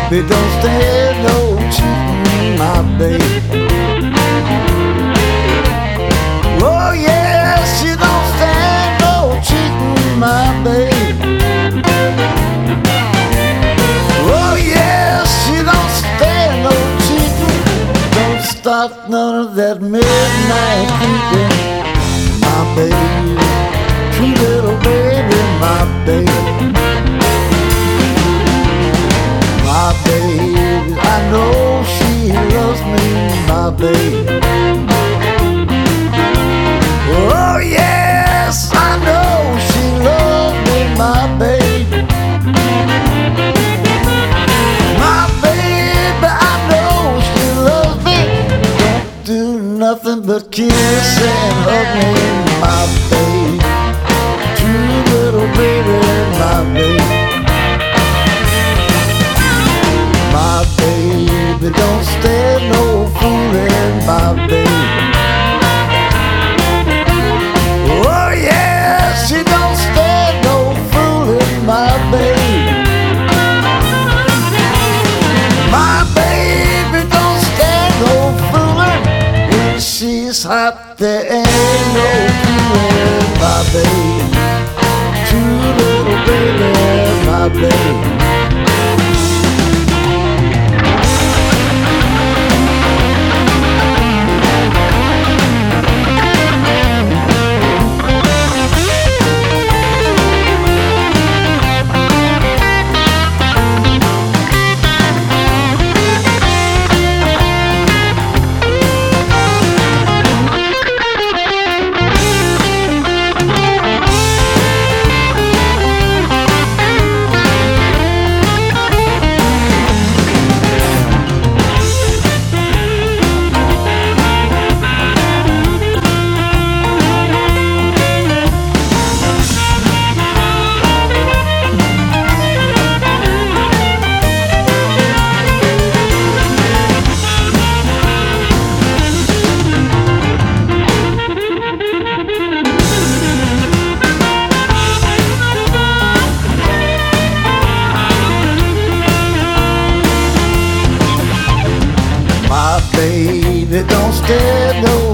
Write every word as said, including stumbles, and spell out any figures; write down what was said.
baby, don't stand no cheating, my baby. Oh yeah, she don't stand no cheating, my baby. Oh yeah, she don't stand no cheating. Don't start none of that midnight creeping, my baby. True little baby, my baby. My baby, I know she loves me, my baby. Oh yes, I know she loves me, my baby. My baby, I know she loves me. Don't do nothing but kiss and hug me, my baby. True little baby, my baby. My baby, don't stand no fooling, my baby. Oh yeah, she don't stand no fooling, my baby. My baby don't stand no fooling. When she's hot, there ain't no cooling, my baby. True little baby, my baby. My baby don't stand no